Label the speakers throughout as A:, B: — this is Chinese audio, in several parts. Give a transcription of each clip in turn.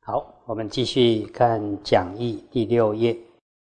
A: 好，我们继续看讲义第6页。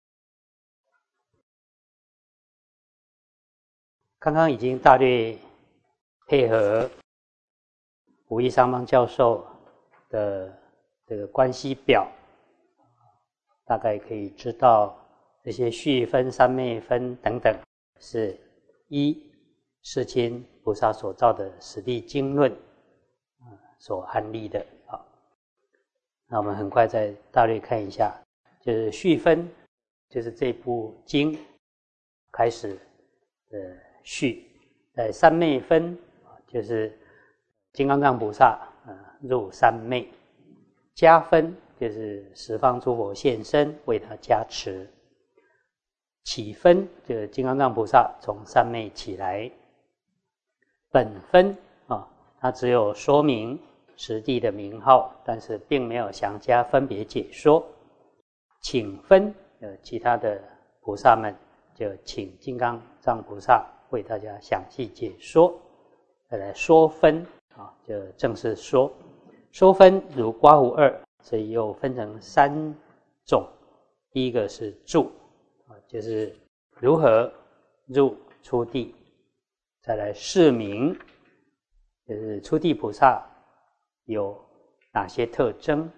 A: 刚刚已经大略配合武义上方教授的这个关系表，大概可以知道这些序分、三昧分等等是依世亲菩萨所造的实地经论所安立的。那我们很快再大略看一下，就是序分，就是这部经开始的序，在三昧分，就是金刚藏菩萨入三昧，加分就是十方诸佛现身为他加持，起分就是金刚藏菩萨从三昧起来，本分它只有说明实地的名号，但是并没有详加分别解说。请分其他的菩萨们就请金刚藏菩萨为大家详细解说。再来说分就正式说。说分如刮胡二，所以又分成3种。第一个是住，就是如何入初地。再来示名，就是初地菩萨有哪些特征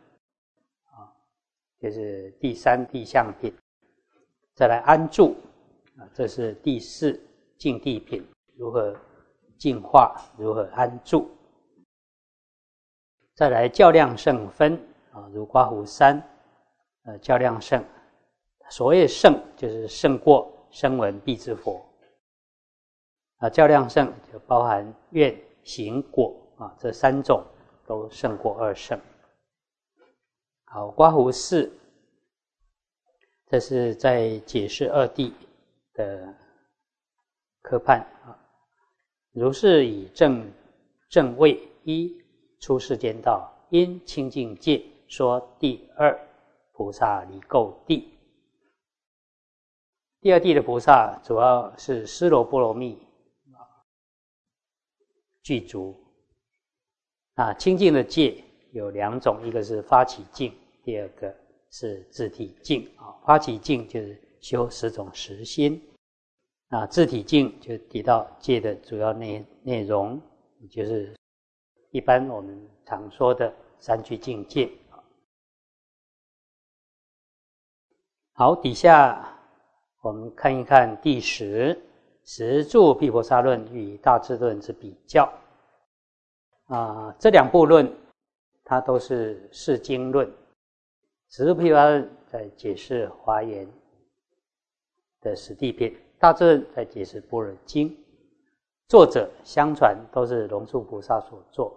A: 就是第3地相品。再来安住，这是第4净地品，如何净化，如何安住。再来较量胜分如刮胡3，较量胜，所谓胜就是胜过声闻辟支佛较量胜就包含愿行果这3种都胜过2胜。好，刮胡4，这是在解释2地的科判如是以正位一出世间道，因清净戒说第2菩萨离垢地。第2地的菩萨主要是尸罗波罗蜜具足。清净的戒有2种，一个是发起净，第二个是自体净。发起净就是修10种实心，自体净就提到戒的主要内容，就是一般我们常说的3聚净戒。好，底下我们看一看第10住毗婆沙论与大智论之比较。这2部论它都是释经论，十住毗婆沙论在解释华严的实地品，大智论在解释般若经。作者相传都是龙树菩萨所作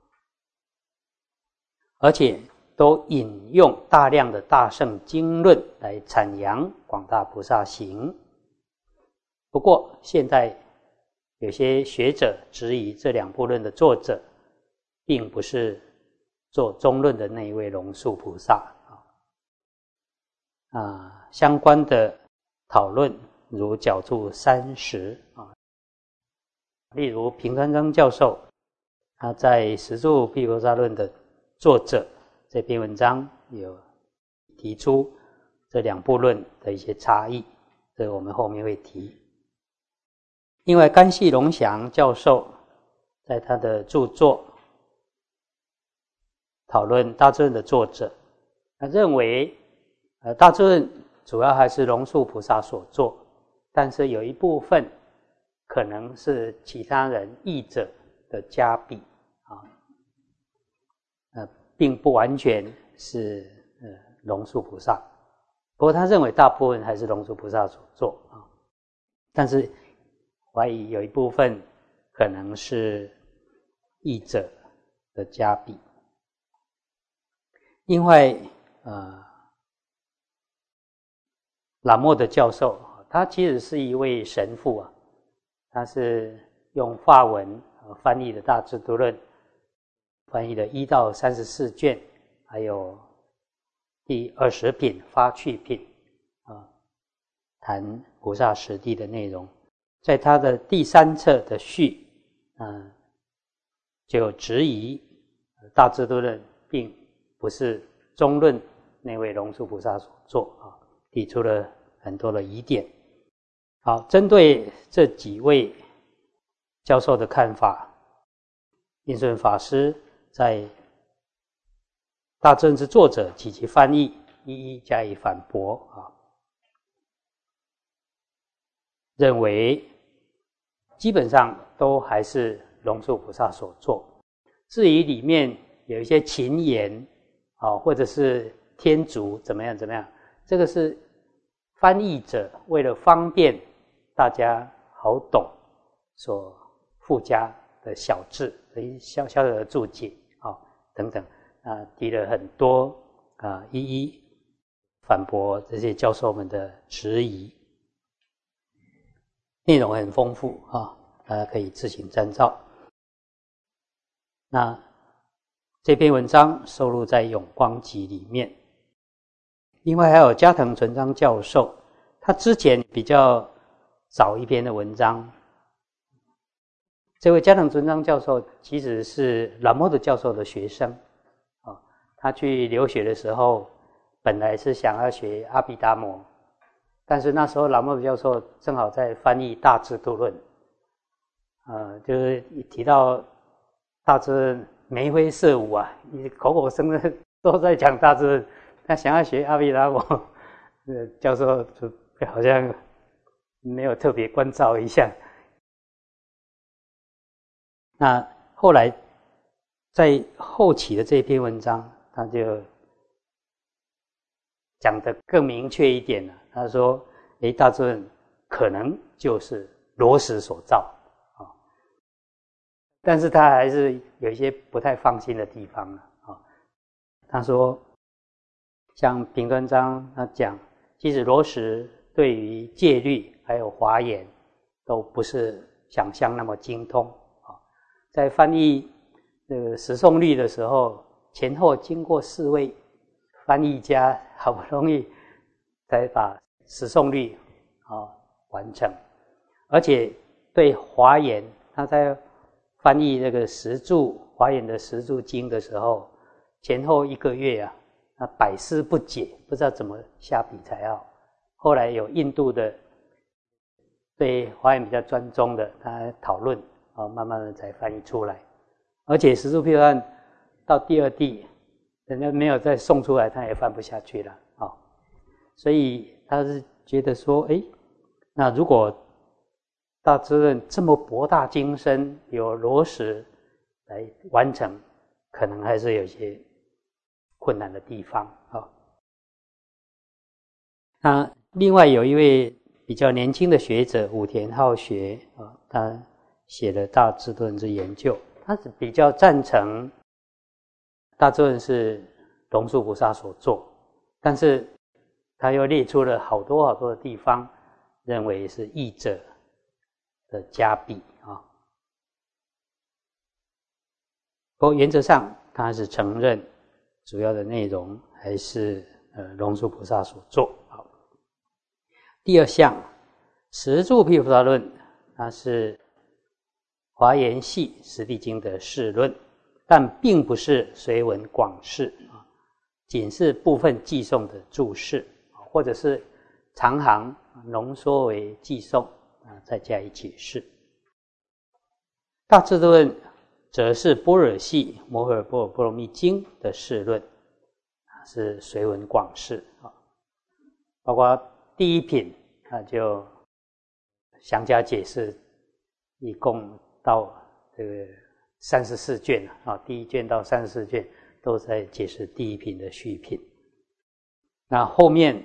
A: 而且都引用大量的大乘经论来阐扬广大菩萨行。不过现在有些学者质疑这2部论的作者并不是做中论的那一位龙树菩萨相关的讨论如角注30例如平川增教授他在十住毗婆沙论的作者这篇文章有提出这2部论的一些差异，这个我们后面会提。另外甘系隆祥教授在他的著作讨论大智论的作者，他认为大智论主要还是龙树菩萨所作，但是有一部分可能是其他人译者的加笔并不完全是龙树菩萨。不过他认为大部分还是龙树菩萨所作但是怀疑有一部分可能是译者的加笔。另外喇默的教授他其实是一位神父他是用法文翻译的大智度论，翻译了1到34卷，还有第20品发趣品谈菩萨实地的内容。在他的第3册的序就质疑大智度论并不是中论那位龙树菩萨所作啊，提出了很多的疑点。好，针对这几位教授的看法，印顺法师在《大智论》之作者及其翻译一一加以反驳啊，认为基本上都还是龙树菩萨所作。至于里面有一些情言啊，或者是天竺怎么样怎么样，这个是翻译者为了方便大家好懂所附加的小字的一小小的注解啊等等啊，提了很多啊，一一反驳这些教授们的质疑，内容很丰富啊，大家可以自行参照。那这篇文章收录在《永光集》里面。另外还有加藤纯章教授，他之前比较早一篇的文章。这位加藤纯章教授其实是兰谟的教授的学生啊，他去留学的时候，本来是想要学阿毗达摩，但是那时候兰谟的教授正好在翻译《大智度论》，就是一提到大智论眉飞色舞啊，你口口声声都在讲大智论，他想要学阿毗达摩，教授就好像没有特别关照一下。那后来在后期的这篇文章，他就讲得更明确一点了。他说：“大智论可能就是罗什所造啊。”但是他还是有一些不太放心的地方啊。他说，像平端章他讲，其实罗什对于戒律还有华严都不是想象那么精通啊。在翻译这个十诵律的时候，前后经过4位翻译家，好不容易才把十诵律完成。而且对华严，他在翻译这个十注华严的十注经的时候，前后1个月啊，那百思不解，不知道怎么下笔才好。后来有印度的对华严比较专宗的，他讨论慢慢的才翻译出来。而且十注譬案到第2地，人家没有再送出来，他也翻不下去了啊。所以他是觉得说，那如果大智论这么博大精深，有罗什来完成，可能还是有些困难的地方啊。那另外有一位比较年轻的学者武田浩学啊，他写了《大智论之研究》，他是比较赞成大智论是龙树菩萨所作，但是他又列出了好多好多的地方，认为是译者的加笔啊。不过原则上他是承认主要的内容还是龙树菩萨所作。好，第2项十住毗菩萨论，它是华严系实地经的释论，但并不是随文广释啊，仅是部分寄诵的注释，或者是长行浓缩为寄诵再加以解释。大智度论则是般若系摩诃般若波罗蜜经的释论，是随文广释啊，包括第1品就详加解释，一共到这个34卷啊，第1卷到34卷都在解释第1品的续品。那后面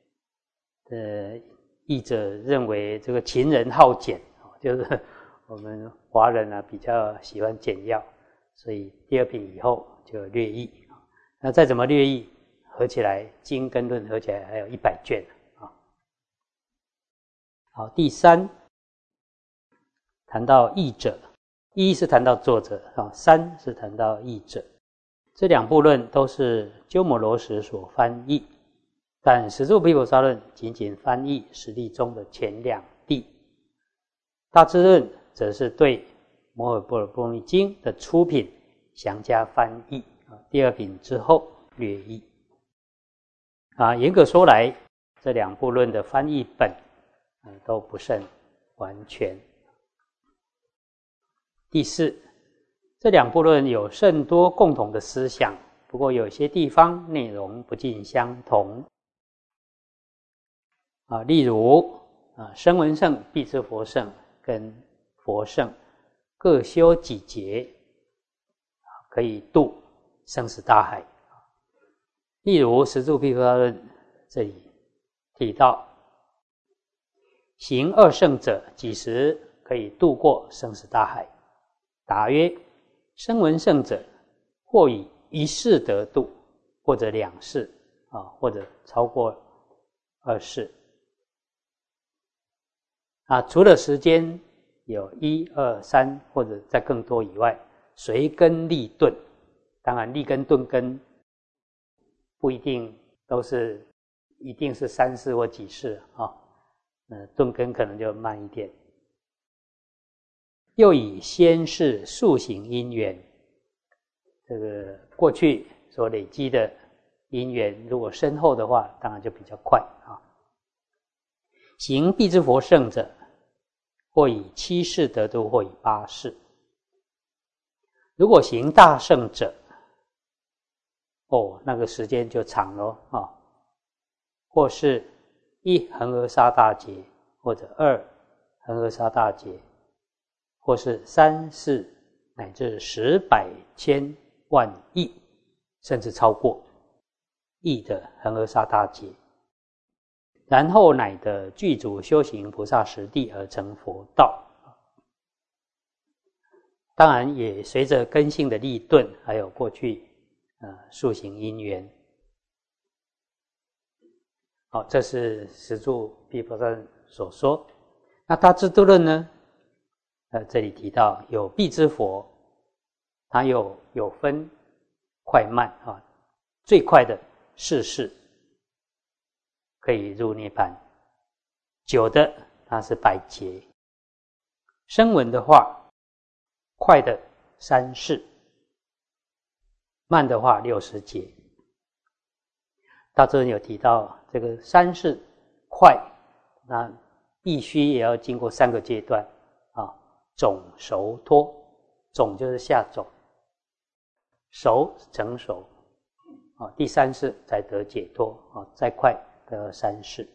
A: 译者认为这个秦人好简，就是我们华人比较喜欢简要，所以第2品以后就略译。那再怎么略译，合起来经跟论合起来还有100卷啊。好，第3谈到译者，1是谈到作者，3是谈到译者。这2部论都是鸠摩罗什所翻译，但十住毗菩萨论仅仅翻译实地中的前2地，大智论则是对摩诃般若波罗蜜经的初品详加翻译，第2品之后略译。 严格说来，这两部论的翻译本都不甚完全。第四，这两部论有甚多共同的思想，不过有些地方内容不尽相同。例如声闻乘、辟支佛乘跟佛乘各修几劫，可以度生死大海。例如十住毗菩萨论这里提到，行二乘者几时可以度过生死大海？答曰：声闻乘者，或以一世得度，或者两世，或者超过二世。除了时间有1、2、3或者再更多以外，随根立顿，当然立根顿根不一定都是一定是3世或几世顿根可能就慢一点。又以先世速行因缘，这个过去所累积的因缘如果深厚的话，当然就比较快行辟支佛乘者，或以7世得度，或以8世。如果行大乘者，那个时间就长了或是1恒河沙大劫，或者2恒河沙大劫，或是3、4乃至10、百、千、万、亿，甚至超过亿的恒河沙大劫，然后乃得具足修行菩萨实地而成佛道。当然也随着根性的立顿，还有过去速行因缘。这是十住毗菩萨所说。那大智度论呢？这里提到有辟支佛，它有分快慢最快的4世可以入涅槃，久的它是100劫。声闻的话，快的3世，慢的话60劫。大智论有提到这个3世快，那必须也要经过3个阶段种、熟、脱。种就是下种，熟成熟第3世才得解脱再快得3世。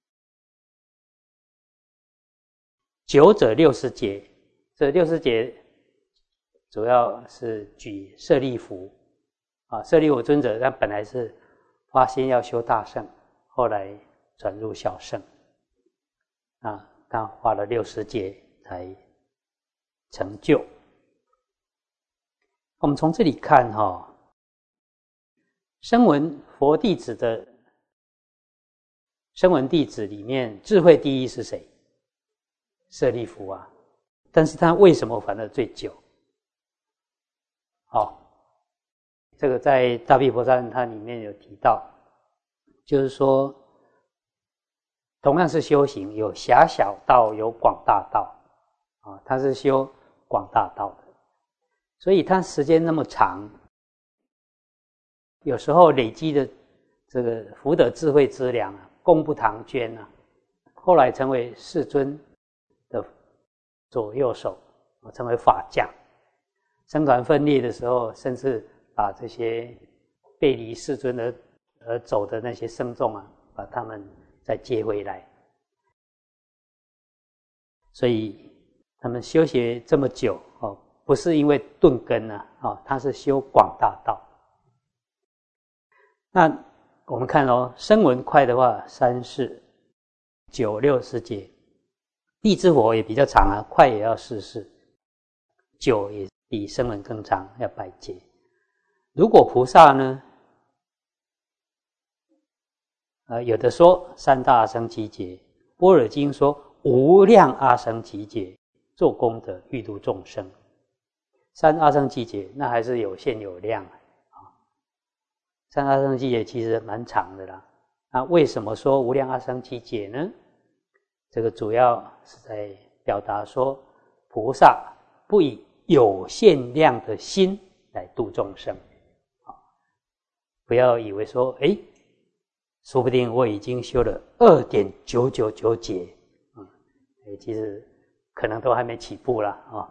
A: 久者60劫，这60劫主要是举舍利弗舍利弗尊者，他本来是发心要修大乘，后来转入小乘他花了60劫才成就。我们从这里看声闻佛弟子的声闻弟子里面，智慧第一是谁？舍利弗但是他为什么反而最久？这个在大毗婆沙论它里面有提到，就是说同样是修行，有狭小道，有广大道他是修广大道的，所以他时间那么长，有时候累积的这个福德智慧资粮功不唐捐后来成为世尊的左右手，成为法将。僧团分裂的时候，甚至把这些背离世尊而走的那些僧众把他们再接回来。所以他们修学这么久不是因为顿根他是修广大道。那我们看声闻快的话3世，9、60劫。辟支佛也比较长快也要4世，久也比声闻更长，要100劫。如果菩萨呢有的说3大阿僧祇劫，般若经说无量阿僧祇劫，做功德欲度众生。3阿僧祇劫那还是有限有量3阿僧祇劫其实蛮长的啦。那为什么说无量阿僧祇劫呢？这个主要是在表达说，菩萨不以有限量的心来度众生不要以为说说不定我已经修了2.999劫，其实可能都还没起步啦啊。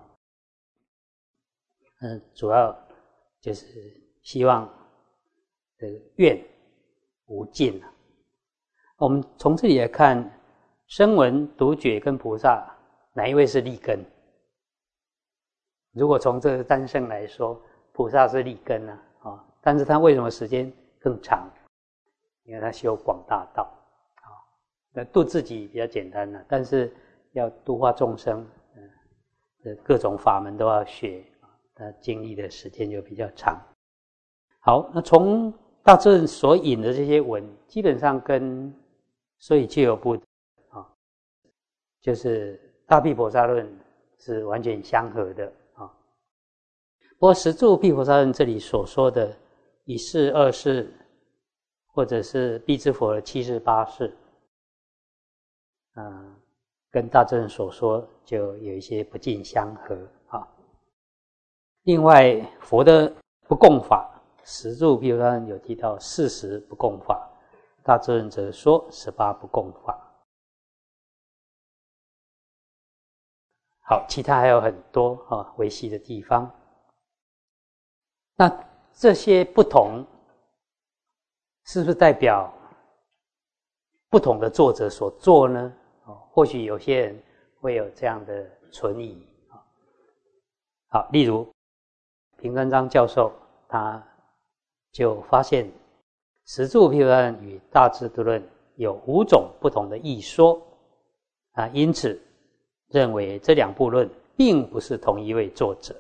A: 主要就是希望这个愿无尽啊。我们从这里来看，声闻、独觉跟菩萨哪一位是利根？如果从这个单生来说，菩萨是利根啊，但是他为什么时间更长？因为他修广大道啊，那度自己比较简单了，但是要度化众生，各种法门都要学，他经历的时间就比较长。好，那从大智论所引的这些文，基本上跟所以具有部啊，就是大毗婆萨论是完全相合的啊。不过十住毗婆萨论这里所说的一世、二世，或者是辟支佛的7世、8世，跟大智论所说就有一些不尽相合啊。另外，佛的不共法，十住毗婆萨论有提到40不共法，大智论则说18不共法。好，其他还有很多微细的地方。那这些不同，是不是代表不同的作者所做呢？或许有些人会有这样的存疑。好，例如平川章教授，他就发现十住毗婆萨论与大智度论有5种不同的义说因此认为这2部论并不是同一位作者。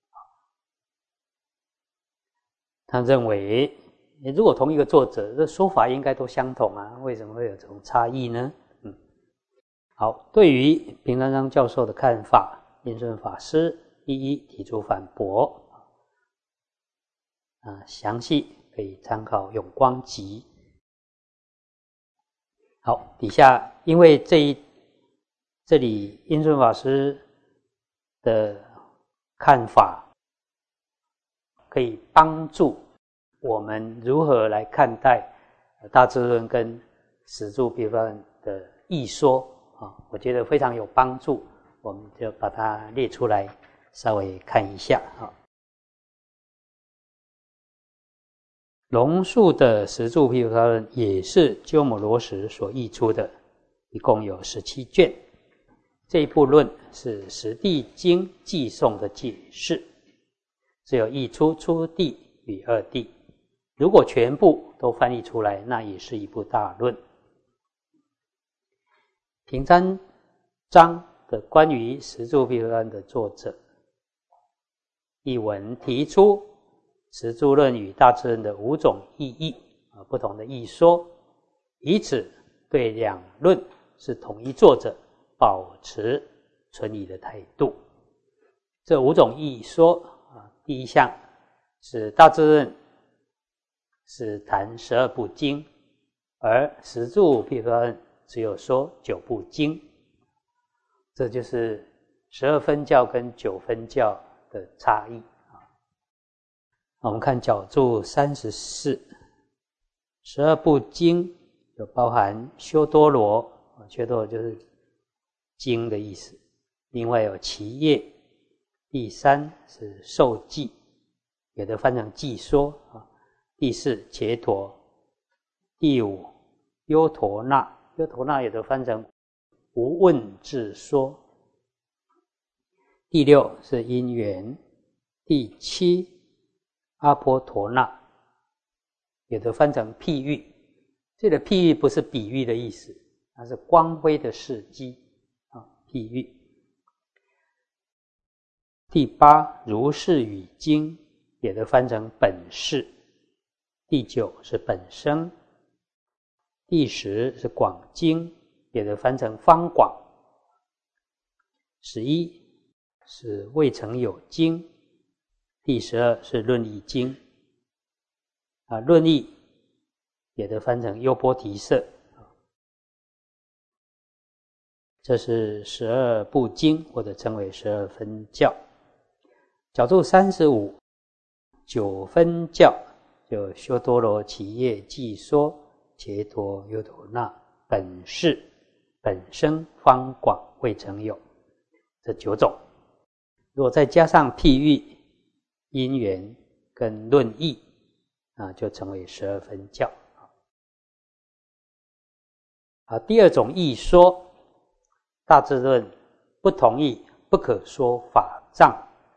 A: 他认为如果同一个作者，这说法应该都相同啊，为什么会有这种差异呢？好，对于平川章教授的看法，印顺法师一一提出反驳。详细可以参考《永光集》。好，底下因为这里印顺法师的看法可以帮助我们如何来看待大智论跟十住毗婆萨论的义说我觉得非常有帮助，我们就把它列出来稍微看一下龙树的十住毗婆萨论也是鸠摩罗什所译出的，一共有17卷。这一部论是十地经寄颂的解释，只有译出初地与二地。如果全部都翻译出来，那也是一部大论。平川章的关于十住毗婆萨论的作者一文提出十住论与大智论的5种意义不同的义说，以此对2论是同一作者保持存疑的态度。这5种义说第一项是大智论是谈12部经，而十住毗婆萨论只有说9部经，这就是12分教跟9分教的差异。我们看角注34， 12部经有包含修多罗，修多罗就是经的意思，另外有祇业，第3是受记，有的翻成记说第4伽陀，第5优陀那，优陀那有的翻成无问自说，第6是因缘，第7阿波陀那，有的翻成譬喻。这个譬喻不是比喻的意思，它是光辉的事迹譬喻。第8如是语经，有的翻成本事。第9是本生。第10是广经，有的翻成方广。11是未曾有经。第12是论义经论义也的翻成优波提舍。这是12部经，或者称为12分教。角注35， 9分教就修多罗、祇业、记说伽多优陀那本事本生方广未曾有，这9种。如果再加上譬喻、因缘跟论义，就成为12分教。第二种义说，大智论不同意不可说法藏，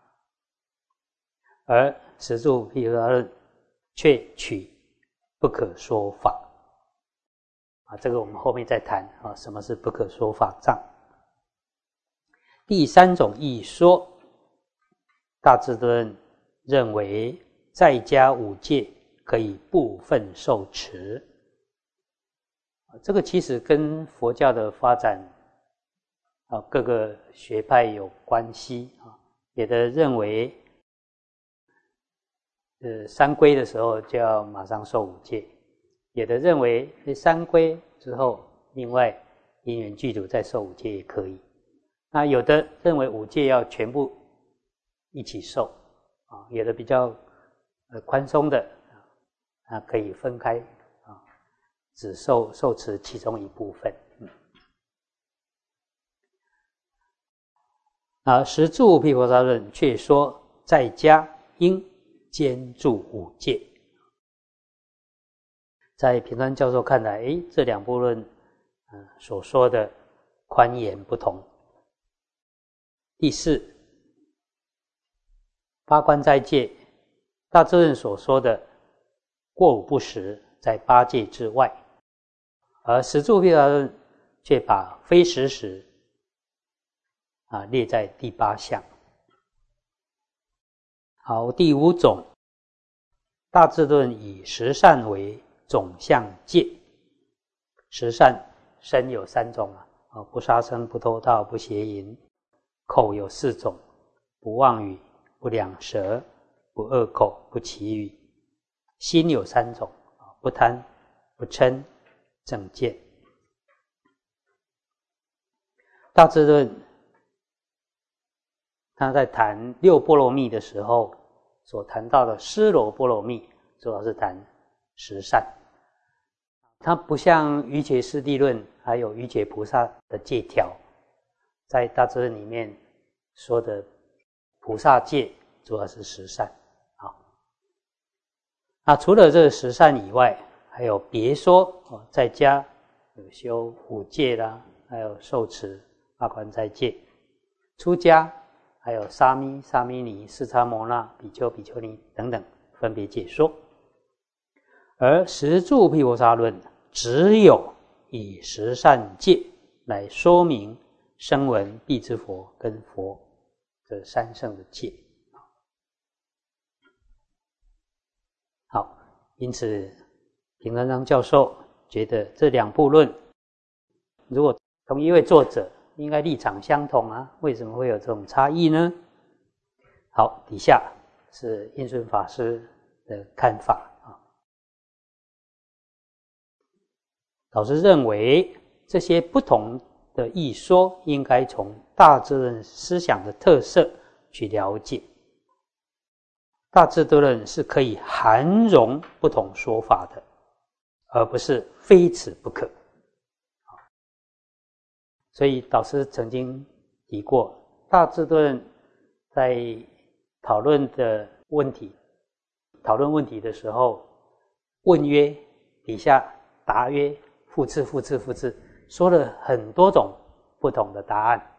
A: 而十住毗婆沙论却取不可说法。这个我们后面再谈什么是不可说法藏。第三种义说，大智论认为在家五戒可以部分受持。这个其实跟佛教的发展各个学派有关系。有的认为三皈的时候就要马上受五戒，有的认为三皈之后另外因缘具足再受五戒也可以。那有的认为五戒要全部一起受，有的比较宽松的可以分开只受持其中一部分。十住毗婆沙论却说在家应兼住五戒。在平川教授看来，这两部论所说的宽严不同。第四，八关斋戒，大智论所说的过午不食在八戒之外，而十住毗婆沙论却把非食时列在第8项。好，第5种，大智论以十善为总相戒。十善身有3种不杀生、不偷盗、不邪淫；口有4种，不妄语、不两舌、不恶口、不绮语；心有3种，不贪、不嗔、正见。大智论他在谈六波罗蜜的时候所谈到的尸罗波罗蜜，主要是谈十善。它不像瑜伽师地论还有瑜伽菩萨的戒条，在大智论里面说的菩萨戒主要是十善。除了这十善以外，还有别说在家有修五戒啦，还有受持八关斋戒；出家还有沙弥、沙弥尼、释迦牟那、比丘、比丘尼等等分别解说。而十住毗婆沙论只有以十善戒来说明声闻、辟支佛跟佛这三圣的戒。好，因此平川章教授觉得这两部论如果同一位作者应该立场相同为什么会有这种差异呢？好，底下是印顺法师的看法。老师认为这些不同的义说应该从大智论思想的特色去了解。大智论是可以含容不同说法的，而不是非此不可。所以导师曾经提过，大智论在讨论问题的时候，问曰，底下答曰，复次，说了很多种不同的答案。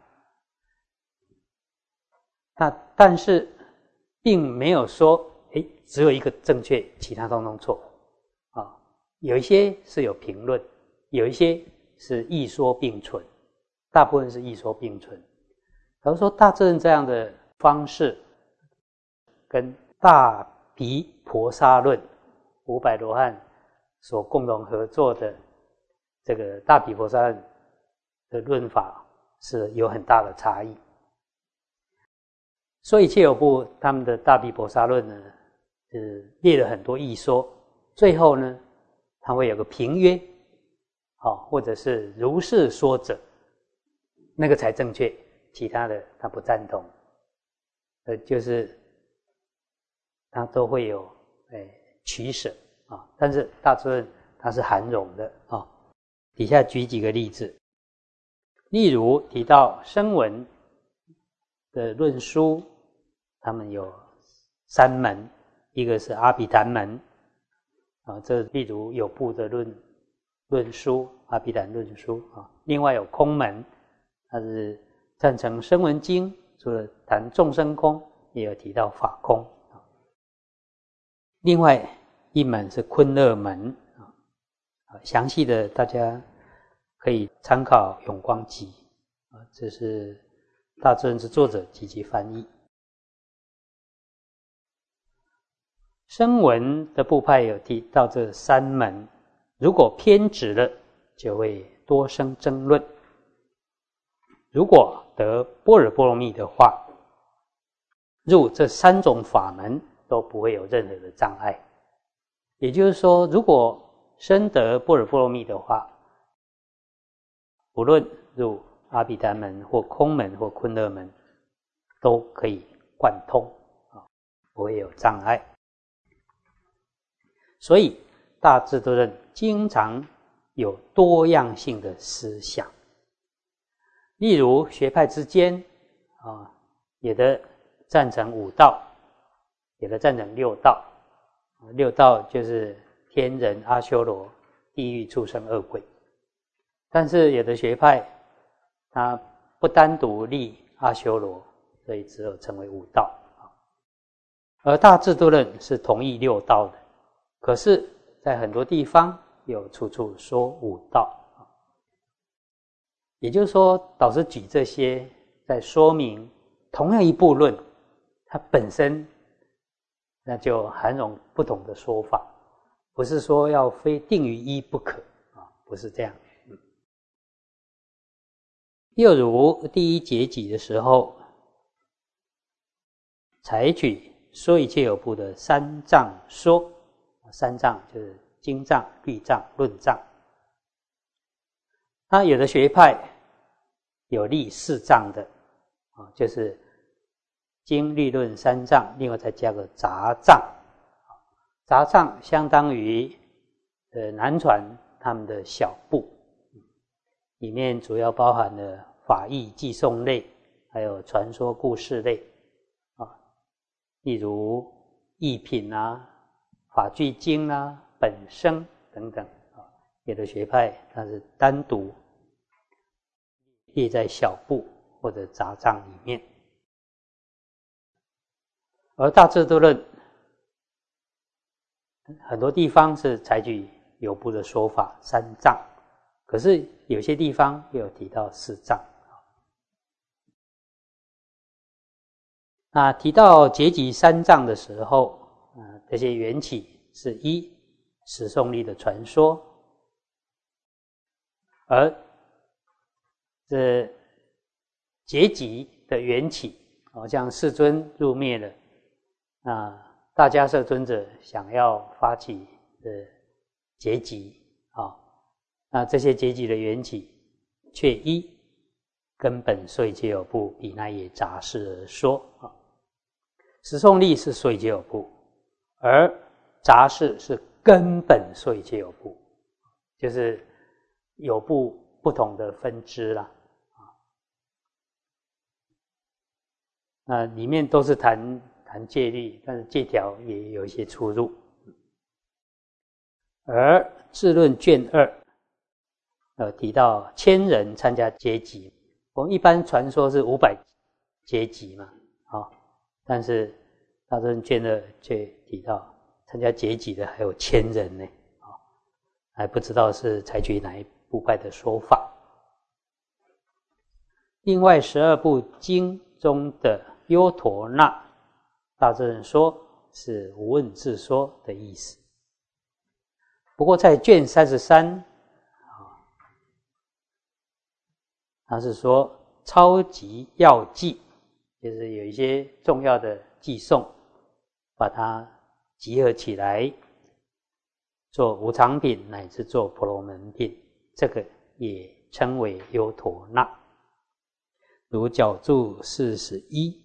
A: 但是并没有说只有一个正确，其他通通错有一些是有评论，有一些是义说并存，大部分是义说并存。假如说大智论这样的方式跟大毗婆沙论500罗汉所共同合作的这个大毗婆沙论的论法是有很大的差异。所以切有部他们的大毗婆沙论呢，列了很多义说，最后呢他会有个评曰或者是如是说者，那个才正确，其他的他不赞同。就是他都会有取舍但是大智论它是含容的啊。底下举几个例子，例如提到声闻的论书，他们有三门，一个是阿毗昙门啊，这例如有部的论书，阿毗昙论书啊。另外有空门，它是赞成声闻经，除了谈众生空，也有提到法空啊。另外一门是昆勒门啊，详细的大家可以参考《永光集》啊，这是大智论之作者及其翻译。声闻的部派有提到这三门，如果偏执了，就会多生争论；如果得般若波罗蜜的话，入这三种法门都不会有任何的障碍。也就是说，如果深得般若波罗蜜的话，不论入阿毗昙门或空门或昆勒门，都可以贯通啊，不会有障碍。所以大智度论经常有多样性的思想。例如学派之间啊，有的赞成五道，有的赞成六道。六道就是天人、阿修罗、地狱、畜生、恶鬼。但是有的学派它不单独立阿修罗，所以只有成为五道。而大智度论是同意六道的，可是在很多地方有处处说五道。也就是说，导师举这些在说明同样一部论，它本身那就含容不同的说法，不是说要非定于一不可啊，不是这样。又如第一结集的时候，采取说一切有部的三藏说，三藏就是经藏、律藏、论藏。那有的学派有立四藏的啊，就是经、律、论三藏，另外再加个杂藏。杂藏相当于南传他们的小部，里面主要包含了法义、偈颂类，还有传说故事类啊，例如义品啊、法句经啊、本生等等啊。有的学派它是单独列在小部或者杂藏里面。而大智度论很多地方是采取有部的说法三藏，可是有些地方又有提到四藏。那提到结集三藏的时候，这些缘起是依十诵力的传说，而这结集的缘起，像世尊入灭了，大迦叶尊者想要发起的结集啊，那这些结集的缘起却依根本说一切有部比那耶杂事而说啊。十诵力是说一切有部，而杂事是根本说一切有部，就是有部不同的分支啦。里面都是谈戒律，但是戒条也有一些出入。而智论卷2提到1000人参加结集，我们一般传说是500结集嘛，但是大智论卷2却提到参加结集的还有1000人呢，还不知道是采取哪一部派的说法。另外12部经中的优陀那，大智论说是无问自说的意思。不过在卷33，他是说超级要记，就是有一些重要的偈颂，把它集合起来，做无常品乃至做婆罗门品，这个也称为优陀那。如角注41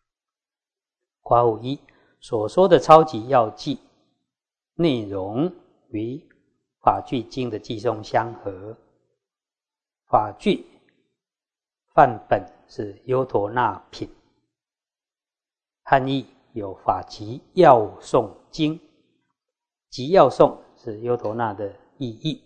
A: 括弧1所说的超级要记内容与法句经的寄送相合。法句范本是优陀那品，汉译有法集要诵经，集要诵是优陀那的意义。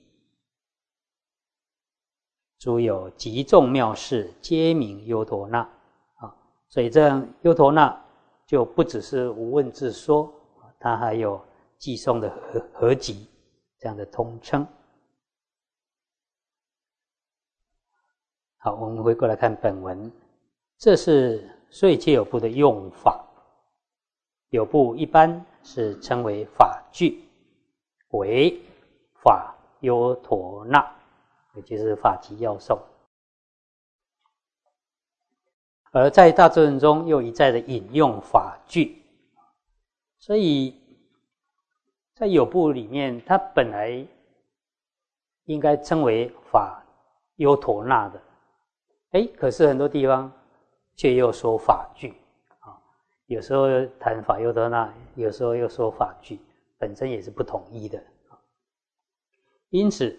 A: 诸有极众妙事，皆名优陀那啊，所以这样优陀那就不只是无问自说，它还有寄送的合集这样的通称。好，我们回过来看本文，这是岁戒有部的用法。有部一般是称为法句，为法优陀那，也就是法集要诵。而在大智论中又一再的引用法句，所以在有部里面，它本来应该称为法优陀那的，可是很多地方却又说法句啊，有时候谈法优陀那，有时候又说法句，本身也是不统一的。因此，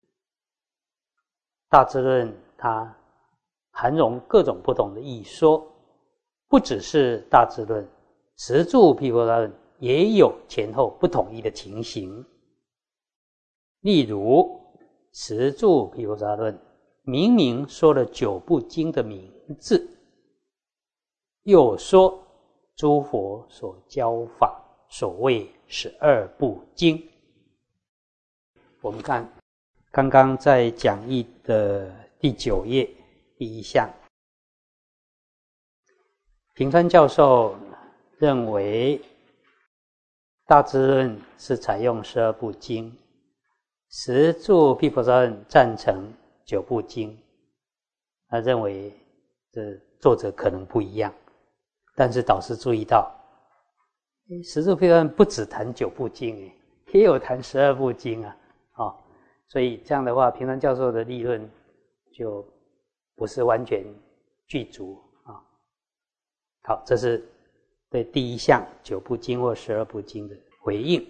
A: 大智论它含容各种不同的义说，不只是大智论，持住毗婆沙论也有前后不统一的情形。例如，持住毗婆沙论明明说了9部经的名字，又说诸佛所教法，所谓12部经。我们看刚刚在讲义的第9页第1项，平川教授认为大智论是采用12部经，持住毗婆沙论赞成9部经，他认为这作者可能不一样，但是导师注意到，持住毗婆沙论不只谈9部经，也有谈12部经啊，所以这样的话，平川教授的立论就不是完全具足啊。好，这是对第1项9部经或12部经的回应。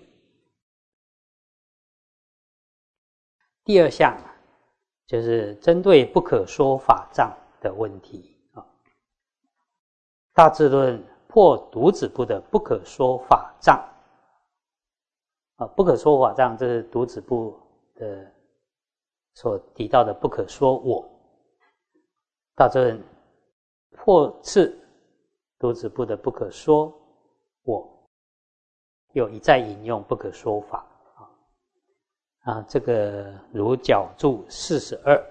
A: 第2项就是针对不可说法藏的问题啊。大智论破独子部的不可说法藏啊，不可说法藏，这是独子部的所提到的不可说我。大智论破斥独子部的不可说我，又一再引用不可说法这个如角注42。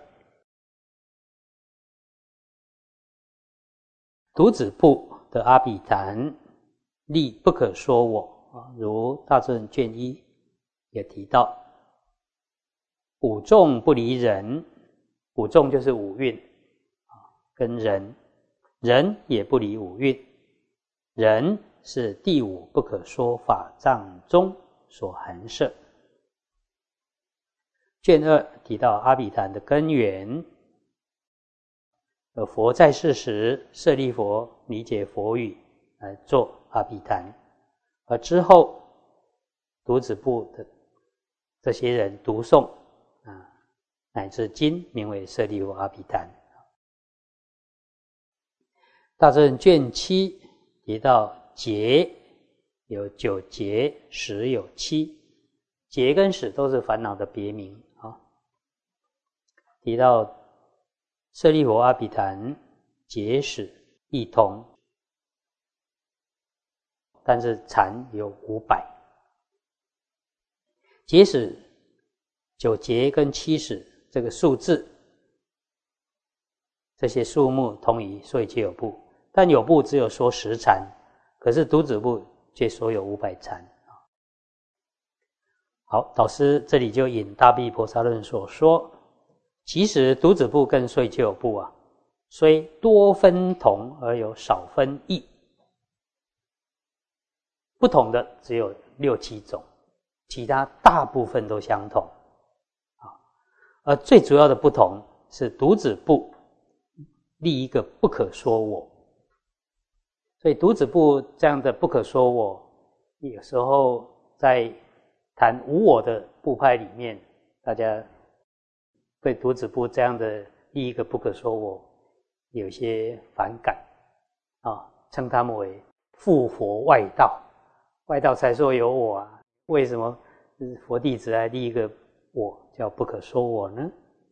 A: 独子部的阿比昙立不可说我如大智论卷1也提到，五众不离人，五众就是五蕴跟人，人也不离五蕴，人是第5不可说法藏中所含摄。卷2提到阿比昙的根源，佛在世时，舍利佛理解佛语来做阿比昙，而之后独子部的这些人读诵乃至今名为舍利佛阿比昙。大智论卷7提到劫有9劫，识有7，劫跟识都是烦恼的别名提到舍利佛阿比昙劫识异同，但是禅有500。劫识9劫跟7识这个数字，这些数目同于岁戒有部，但有部只有说10禅，可是独子部却说有500禅。好，导师这里就引大毗婆沙论所说，其实独子部跟岁戒有部虽多分同而有少分异，不同的只有6、7种，其他大部分都相同而最主要的不同是独子部立一个不可说我，所以独子部这样的不可说我，有时候在谈无我的部派里面，大家对独子部这样的第一个不可说我有些反感啊，称他们为附佛外道，外道才说有我啊，为什么佛弟子来立一个我叫不可说我呢？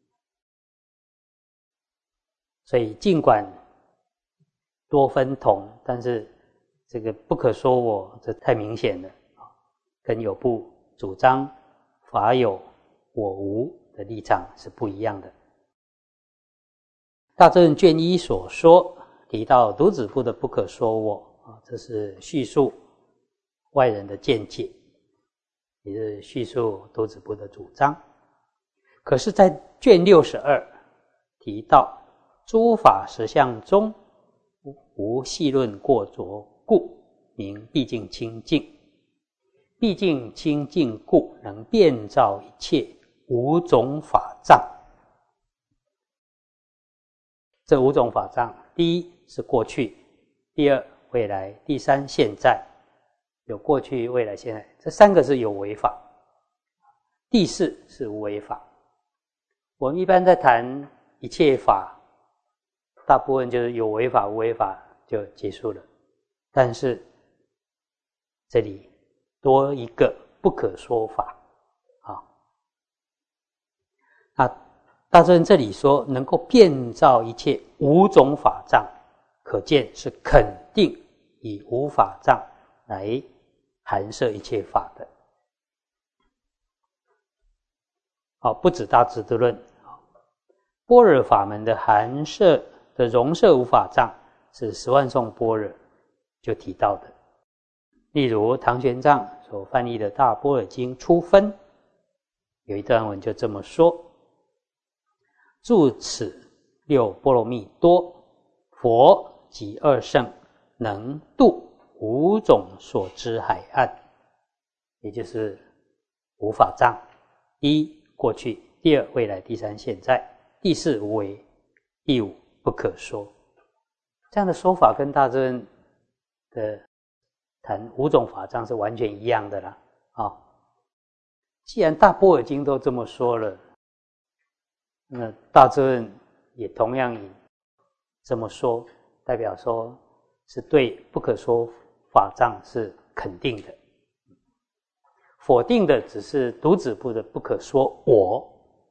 A: 所以尽管多分同，但是这个不可说我这太明显了，跟有部主张法有我无的立场是不一样的。大正卷一所说提到独子部的不可说我，这是叙述外人的见解，也是叙述独子部的主张。可是在卷62提到诸法实相中无细论过浊故，名毕竟清净。毕竟清净故，能遍照一切五种法障。这五种法障，第一是过去，第二未来，第三现在。有过去、未来、现在，这三个是有为法。第四是无为法。我们一般在谈一切法，大部分就是有为法、无为法就结束了。但是这里多一个不可说法啊。那大正这里说能够遍照一切五种法障，可见是肯定以无法障来含摄一切法的。好，不止大智度论，般若法门的含摄的容摄无法障是十万颂般若就提到的。例如唐玄奘所翻译的大般若经初分有一段文就这么说：住此六波罗蜜多，佛及二圣能度五种所知海岸，也就是无法障。第一过去，第二未来，第三现在，第四无为，第五不可说。这样的说法跟大正的谈五种法障是完全一样的啦。既然大般若经都这么说了，那大正也同样这么说，代表说是对不可说法障是肯定的，否定的只是独子部的不可说我。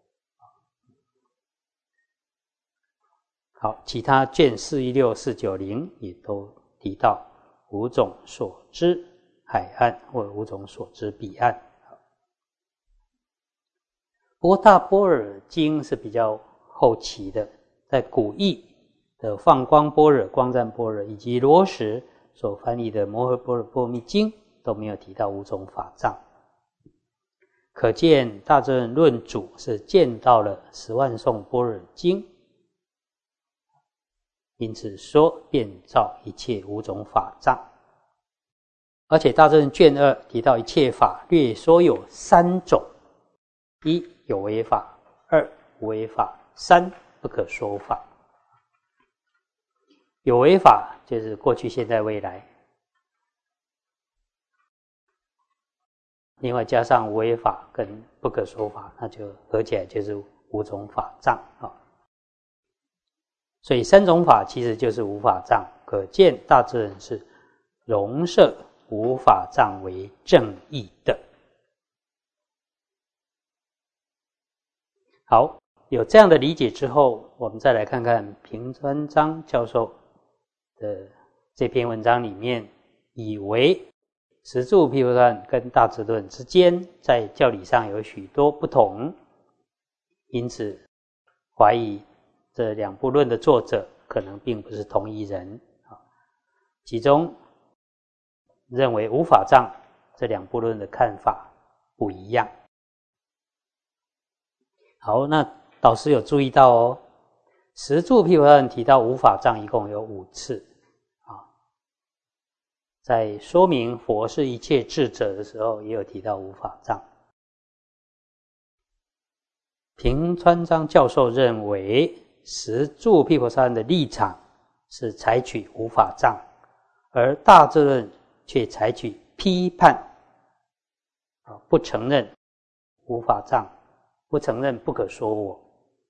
A: 好，其他卷416、490也都提到五种所知海岸或五种所知彼岸。不过大般若经是比较后期的，在古译的放光般若、光赞般若以及罗什所翻译的摩诃般若波罗蜜经都没有提到五种法障，可见大正论主是见到了十万颂般若经，因此说遍照一切五种法障。而且大正卷2提到一切法略说有三种：一有为法，二无为法，三不可说法。有为法就是过去、现在、未来，另外加上无为法跟不可说法，那就合起来就是五种法障啊。所以三种法其实就是无法障，可见大智人是容摄无法障为正义的。好，有这样的理解之后，我们再来看看平川章教授的这篇文章里面，以为十住毗婆舍论跟大智论之间在教理上有许多不同，因此怀疑这两部论的作者可能并不是同一人。其中认为无法障这两部论的看法不一样。好，那导师有注意到哦，十住毗婆舍论提到无法障一共有5次在说明佛是一切智者的时候也有提到无法障。平川章教授认为十住毗婆舍论的立场是采取无法障，而大智论却采取批判不承认无法藏，不承认不可说我。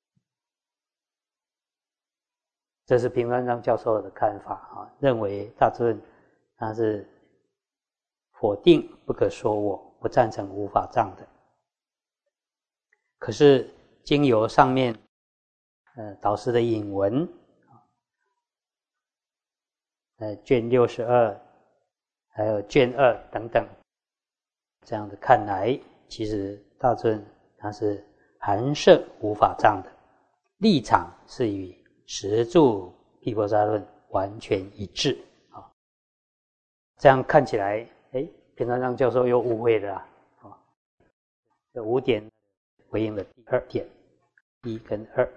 A: 这是平端章教授的看法认为大尊他是否定不可说我，不赞成无法藏的。可是经由上面导师的引文卷62还有卷2等等，这样的看来，其实大尊他是含摄无法藏的立场，是与十住毗婆沙论完全一致这样看起来平端章教授又误会了这5点回应了第2点1跟2。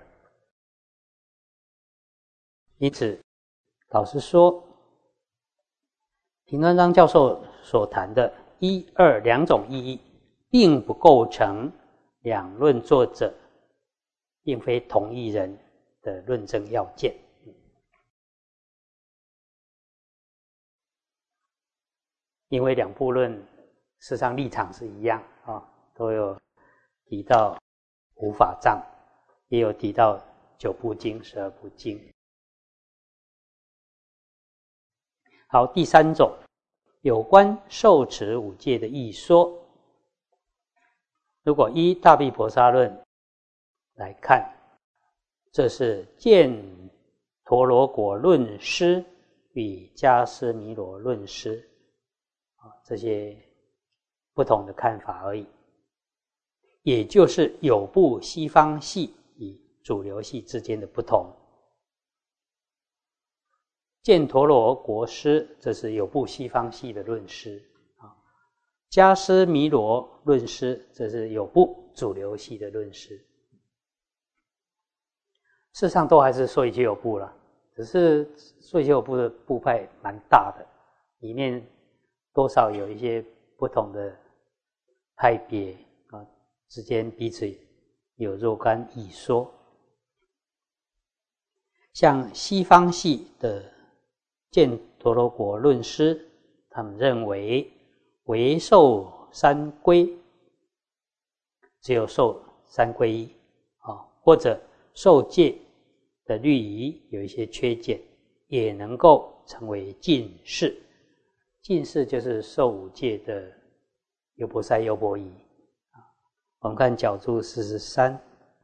A: 因此老实说，平端章教授所谈的1、2两种意义，并不构成两论作者并非同一人的论证要件。因为两部论事实上立场是一样都有提到无法藏，也有提到9部经、12部经。好，第3种有关受持五戒的义说。如果依大毗婆沙论来看，这是犍陀罗果论师与迦尸弥罗论师这些不同的看法而已，也就是有部西方系与主流系之间的不同。犍陀罗国师，这是有部西方系的论师迦尸弥罗论师，这是有部主流系的论师。事实上都还是说一切有部了，只是说一切有部的部派蛮大的，里面多少有一些不同的派别之间彼此有若干义说。像西方系的犍陀罗果论师，他们认为唯受三皈，只有受三皈依或者受戒的律仪有一些缺减，也能够成为近士。近士就是受五戒的优婆塞、优婆夷。我们看角注43，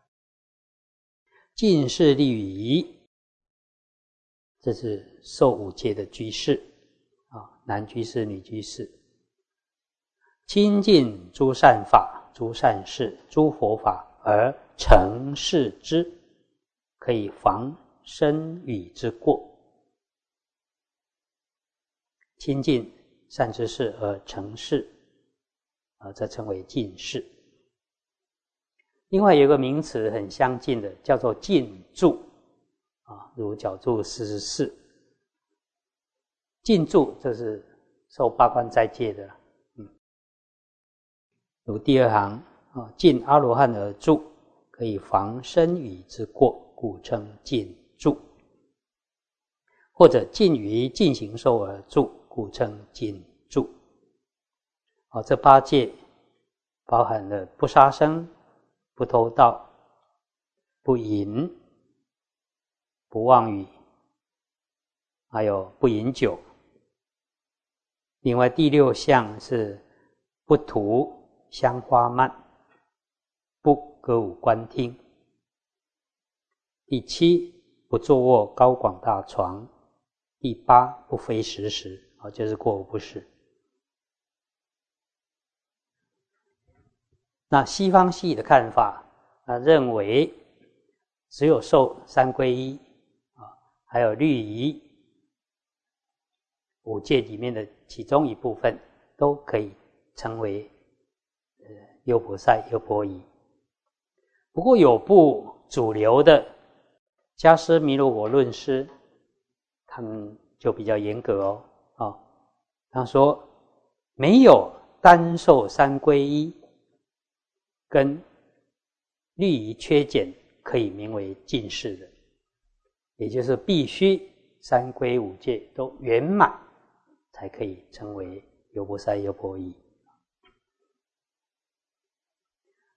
A: 近士律仪，这是受五戒的居士男居士、女居士。亲近诸善法、诸善事、诸佛法而成事之，可以防身语之过。亲近善知识而成事则称为近士。另外有一个名词很相近的，叫做近住如角注44。近住这是受八关斋戒的如第2行近阿罗汉而住，可以防身语之过，故称近住。或者近于进行受而住，故称近住。这8戒包含了不杀生、不偷盗、不淫、不妄语，还有不饮酒。另外第6项是不涂香花蔓，不歌舞观听。第7不坐卧高广大床。第8不非时时就是过午不食。那西方系的看法认为只有受三皈依还有律仪五戒里面的其中一部分都可以称为优婆塞、优婆夷。不过有部主流的迦尸弥罗果论师，他们就比较严格他说没有单受三皈依跟律仪缺减可以名为近士的，也就是必须三皈五戒都圆满才可以称为优婆塞、优婆夷。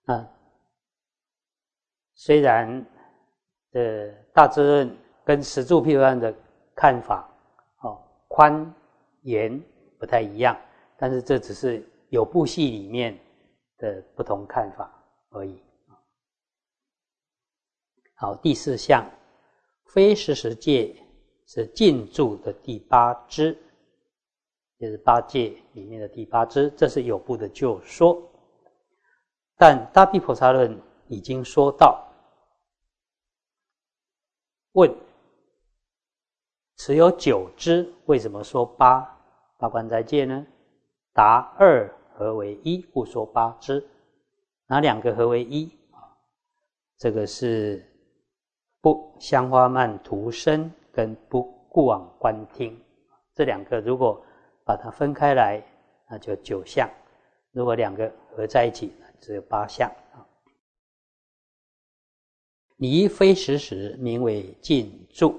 A: 虽然大智论跟十住毗婆沙的看法宽严不太一样，但是这只是有部系里面的不同看法而已。好，第四项，非实实戒是禁住的第八支，就是八戒里面的第八支，这是有部的就说。但大毗婆沙论已经说到，问持有9支，为什么说八关斋戒呢？答2合为一，故说8支。哪2个合为一？这个是不香花曼荼身跟不故往观听，这2个如果把它分开来，那就9项；如果2个合在一起，只有8项。离非实实，名为禁住；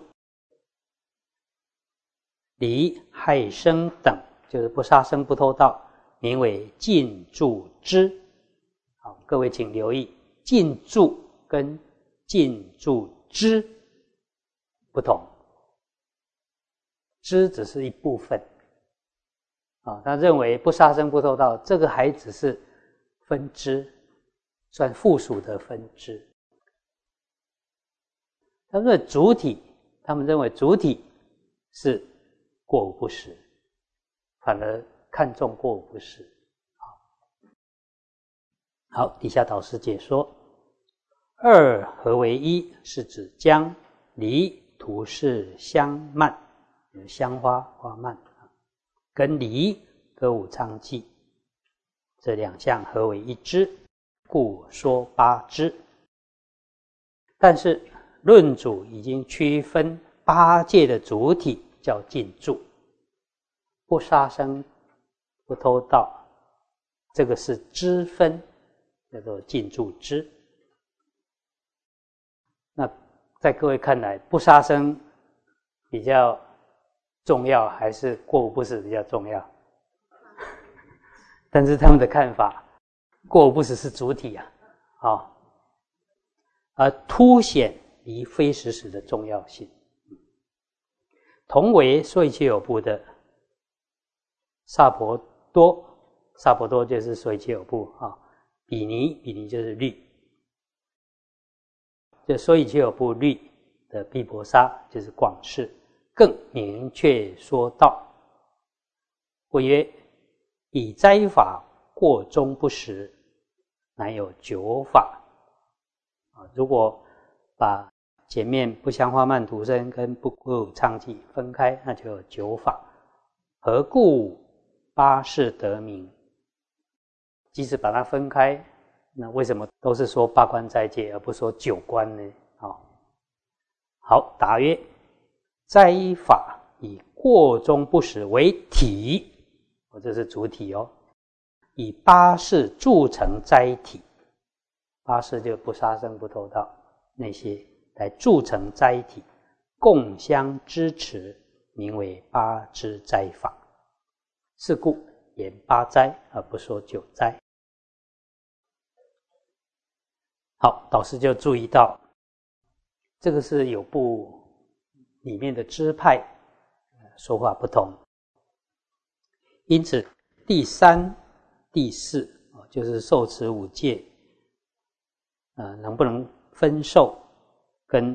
A: 离害生等，就是不杀生不偷盗，名为禁住支。好，各位请留意，禁住跟禁住支不同，支只是一部分。他认为不杀生不偷盗，这个还只是分支，算附属的分支。他们认为主体是过午不食，反而看重过午不食。好，底下导师解说，2合为一，是指将离荼饰香曼，香花花曼跟离歌舞娼妓这2项合为一支，故说8支。但是论主已经区分8戒的主体叫禁住，不杀生不偷盗，这个是支分，叫做禁住支。那在各位看来，不杀生比较重要，还是过午不食比较重要？但是他们的看法，过午不食是主体而凸显离非实实的重要性。同为说一切有部的萨婆多就是说一切有部比尼就是律，就说一切有部律的毗婆沙就是广释，更明确说道，故曰：以斋法过中不食，乃有9法。如果把前面不香花曼荼身跟不歌舞娼妓分开，那就有9法。何故8事得名？即使把它分开，那为什么都是说8关斋戒，而不说9关呢？好，答曰：斋法以过中不食为体，这是主体以8事铸成斋体，8事就不杀生不偷盗那些来铸成斋体，共相支持，名为8支斋法。是故言8斋而不说9斋。好，导师就注意到这个是有部里面的支派说法不同，因此第3、第4就是受持5戒能不能分受跟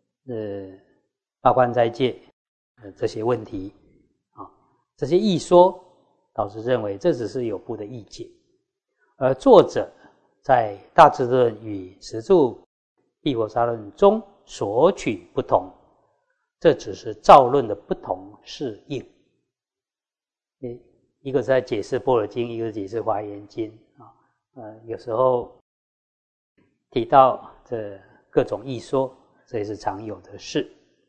A: 8关斋戒这些问题这些异说，导师认为这只是有部的意见，而作者在大智论与十住毗婆沙论中所取不同，这只是造论的不同适应。一个是在解释般若经，一个是解释华严经有时候提到这各种异说，这也是常有的事。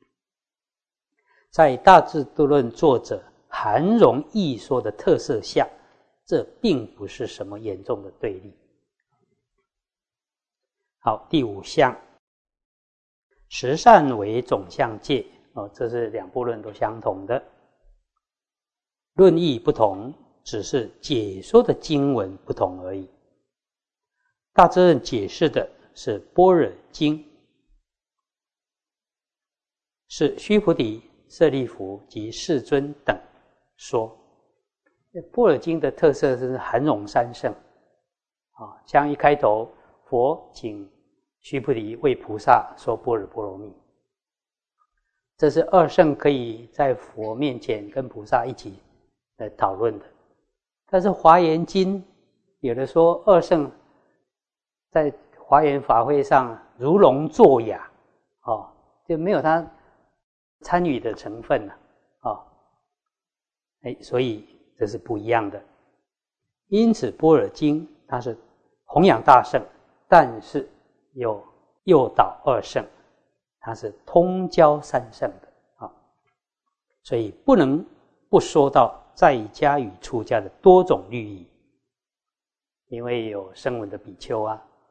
A: 在大智度论作者含容异说的特色下，这并不是什么严重的对立。好，第5项，十善为总相戒这是2部论都相同的，论义不同，只是解说的经文不同而已。 大智论解释的是般若经，是须菩提、舍利弗及世尊等说。般若经的特色是含容三圣像一开头佛请须菩提为菩萨说般若波罗蜜，这是二圣可以在佛面前跟菩萨一起来讨论的。但是华严经有的说二圣在华严法会上如聋作哑就没有他参与的成分所以这是不一样的。因此般若经它是弘扬大圣，但是又诱导二圣，它是通教三圣的所以不能不说到在家与出家的多种律仪，因为有声闻的比丘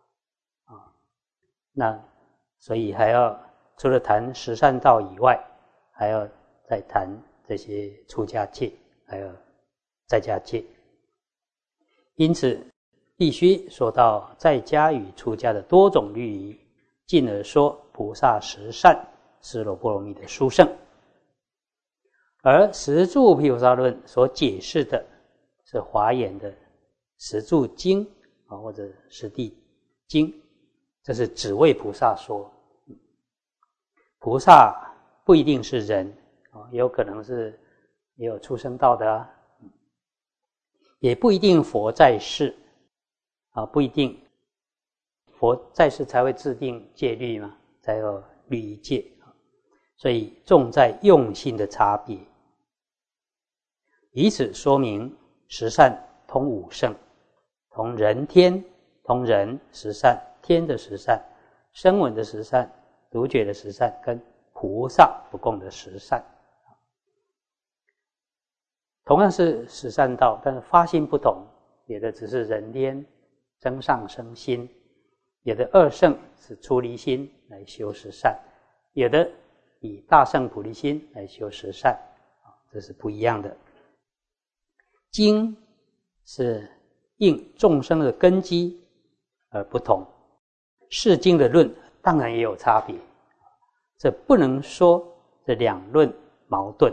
A: 那所以还要除了谈十善道以外，还要再谈这些出家戒，还有在家戒。因此必须说到在家与出家的多种律仪，进而说菩萨十善斯罗波罗蜜的殊胜。而十住毗菩萨论所解释的是华严的十住经或者十地经，这是只为菩萨说。菩萨不一定是人有可能是也有畜生道的也不一定佛在世不一定佛在世才会制定戒律嘛，才有律仪戒所以重在用心的差别。以此说明十善通五圣，同人天，同人十善，天的十善，声闻的十善，独觉的十善，跟菩萨不共的十善。同样是十善道，但是发心不同，有的只是人天增上生心，有的二圣是出离心来修十善，有的以大圣菩提心来修十善这是不一样的。经是应众生的根基而不同，释经的论当然也有差别，这不能说这两论矛盾。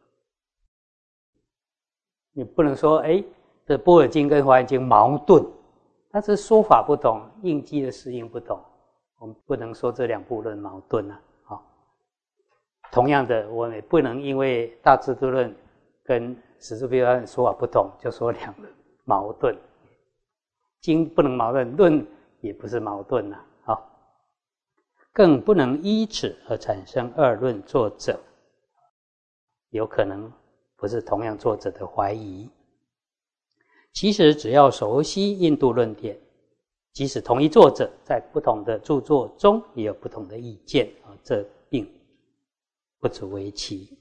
A: 你不能说这般若经跟华严经矛盾，但是说法不同，应机的适应不同，我们不能说这两部论矛盾同样的，我们也不能因为大智度论跟十住毗菩萨论说法不同就说两论矛盾。经不能矛盾，论也不是矛盾更不能依此而产生二论作者，有可能不是同样作者的怀疑。其实只要熟悉印度论点，即使同一作者在不同的著作中也有不同的意见这并不足为奇。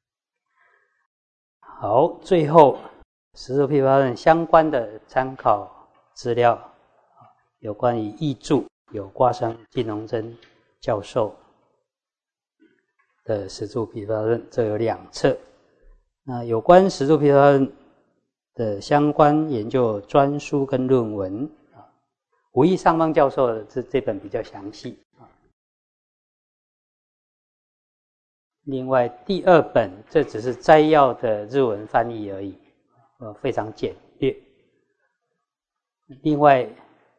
A: 好，最后十住毗菩萨论相关的参考资料有关于译注，有瓜生金龙真教授的十住毗菩萨论，这有2册。那有关十住毗菩萨论的相关研究专书跟论文无意上方教授的这本比较详细另外第2本这只是摘要的日文翻译而已非常简略。另外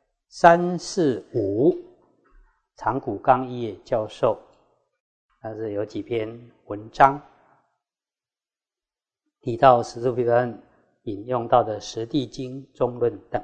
A: 3、4、5长谷刚一也教授他是有几篇文章提到十住毗菩萨论引用到的十地经中论等。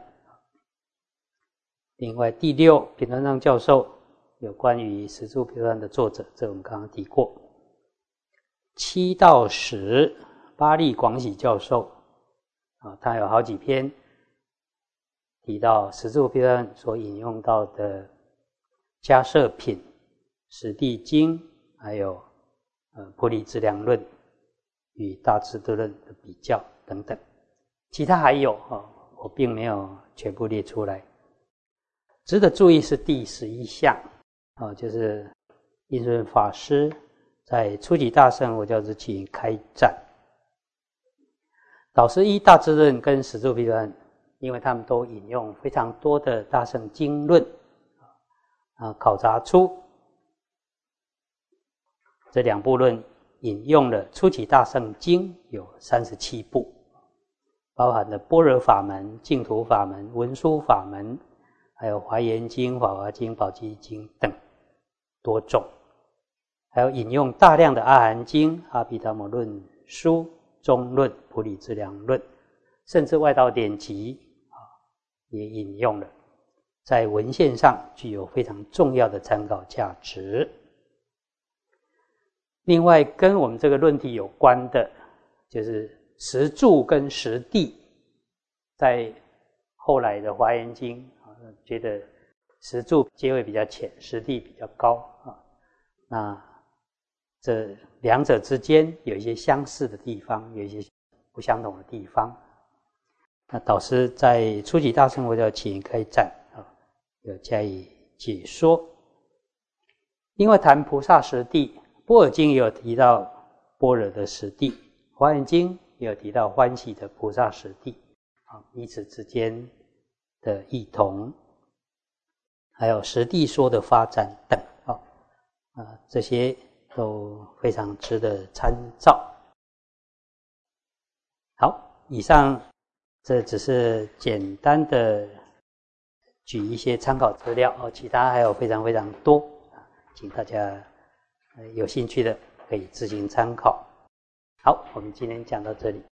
A: 另外第6品川上教授有关于十住毗菩萨论的作者，这我们刚刚提过。7到10巴利广喜教授他有好几篇提到十住毗菩萨论所引用到的迦摄品、十地经，还有菩提资粮论与大智度论的比较等等。其他还有我并没有全部列出来。值得注意是第11项就是印顺法师在初级大乘佛教之期开展，导师依大智论跟十住毗菩萨论因为他们都引用非常多的大乘经论，考察出这2部论引用了初期大乘经有37部，包含了般若法门、净土法门、文殊法门，还有华严经、法华经、宝积经等多种，还有引用大量的阿含经、阿毗达摩论书、中论、普理资粮论，甚至外道典籍也引用了，在文献上具有非常重要的参考价值。另外跟我们这个论题有关的就是实住跟实地，在后来的华严经觉得实住阶位比较浅，实地比较高，那这两者之间有一些相似的地方，有一些不相同的地方。那导师在初级大乘佛教起因开展有加以解说。另外谈菩萨实地，般若经也有提到般若的实地，华严经也有提到欢喜的菩萨实地，彼此之间的异同，还有实地说的发展等，这些都非常值得参照。好，以上这只是简单的举一些参考资料，其他还有非常非常多，请大家有兴趣的可以自行参考。好，我们今天讲到这里。